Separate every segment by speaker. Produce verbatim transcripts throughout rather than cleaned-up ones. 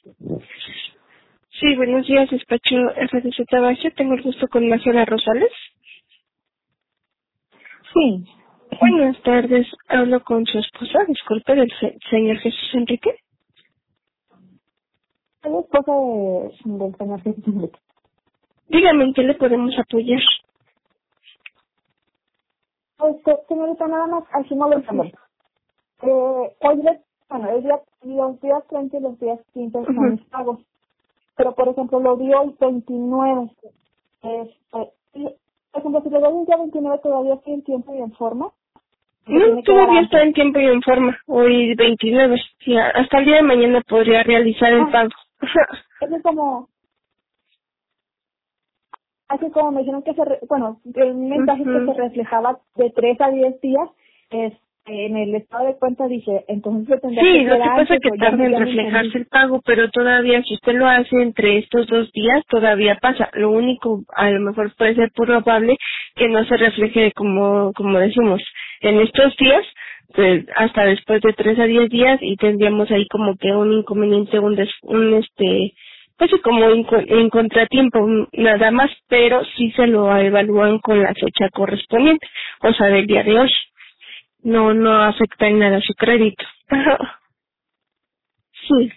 Speaker 1: Sí, buenos días, despacho F D Z Base. Tengo el gusto con Marcela Rosales.
Speaker 2: Sí,
Speaker 1: Buenas tardes, hablo con su esposa, disculpe, del se- señor Jesús Enrique.
Speaker 2: soy esposa de, del señor Jesús Enrique.
Speaker 1: Dígame en qué le podemos apoyar.
Speaker 2: Este, señorita, nada más, así no lo entiendo. Eh, hoy, le- bueno, el día, los días treinta y los días quince son
Speaker 1: Ujú.
Speaker 2: mis pagos. Pero, por ejemplo, lo di hoy veintinueve. Este, y, por ejemplo, si lo doy el día veintinueve todavía estoy en tiempo y en forma. Se
Speaker 1: No,
Speaker 2: tiene que dar
Speaker 1: todavía está
Speaker 2: antes.
Speaker 1: en tiempo y en forma. Hoy veintinueve. Sí, a- hasta el día de mañana podría realizar el
Speaker 2: Ah,
Speaker 1: pago. Ajá.
Speaker 2: eso es como, así como me dijeron que se, re- bueno, el mensaje que se
Speaker 1: Ujú.
Speaker 2: reflejaba de tres a diez días, este, en el estado de cuenta dice, entonces se tendrá que
Speaker 1: Sí, lo
Speaker 2: hacer
Speaker 1: que pasa es
Speaker 2: antes
Speaker 1: que
Speaker 2: o ya
Speaker 1: tarda
Speaker 2: me,
Speaker 1: en
Speaker 2: ya me entendí.
Speaker 1: reflejarse el pago, pero todavía si usted lo hace entre estos dos días, todavía pasa. Lo único, a lo mejor puede ser probable que no se refleje como, como decimos, en estos días, pues hasta después de tres a diez días y tendríamos ahí como que un inconveniente, un, des, un este, pues sí, como en, en contratiempo, nada más, pero sí se lo evalúan con la fecha correspondiente, o sea, del día de hoy. No, no afecta en nada su crédito. Ajá. Sí.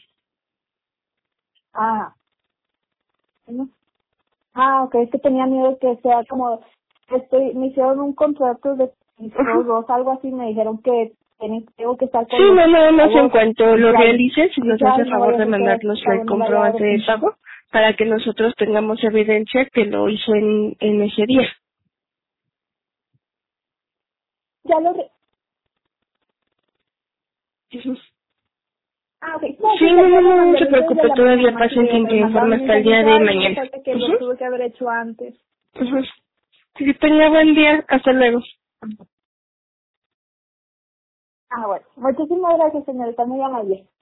Speaker 2: Ah, ¿no? Ah, ok, es que tenía miedo que sea como, estoy, me hicieron un contrato de
Speaker 1: Ajá.
Speaker 2: los dos, algo así, me dijeron que tienen- tengo que estar
Speaker 1: Sí,
Speaker 2: con los
Speaker 1: no, nada más en
Speaker 2: pagos
Speaker 1: cuanto lo
Speaker 2: puntuales.
Speaker 1: realices, si nos
Speaker 2: Dije,
Speaker 1: hace
Speaker 2: ay, no
Speaker 1: favor
Speaker 2: vaya a
Speaker 1: de
Speaker 2: ser que
Speaker 1: mandarnos
Speaker 2: este
Speaker 1: el
Speaker 2: pago no vaya a dar.
Speaker 1: comprobante de pago para que nosotros tengamos evidencia que lo hizo en, en ese día.
Speaker 2: Ya lo, re-
Speaker 1: Ujú.
Speaker 2: ah, ok, no,
Speaker 1: Sí,
Speaker 2: sí,
Speaker 1: no,
Speaker 2: ya,
Speaker 1: no,
Speaker 2: ya lo
Speaker 1: no, no
Speaker 2: mandé,
Speaker 1: se
Speaker 2: lo hice desde
Speaker 1: preocupe,
Speaker 2: la mañana,
Speaker 1: todavía
Speaker 2: más
Speaker 1: pasa
Speaker 2: que
Speaker 1: en
Speaker 2: me,
Speaker 1: tiempo
Speaker 2: me
Speaker 1: y en
Speaker 2: mandaron
Speaker 1: forma
Speaker 2: un
Speaker 1: hasta el
Speaker 2: mensaje y
Speaker 1: día
Speaker 2: dije,
Speaker 1: de
Speaker 2: ay, no,
Speaker 1: mañana.
Speaker 2: fíjate que lo
Speaker 1: Ujú.
Speaker 2: tuve que haber hecho antes.
Speaker 1: Ujú. Que tenga buen día, hasta luego.
Speaker 2: Ah, bueno, muchísimas gracias, señorita, muy amable.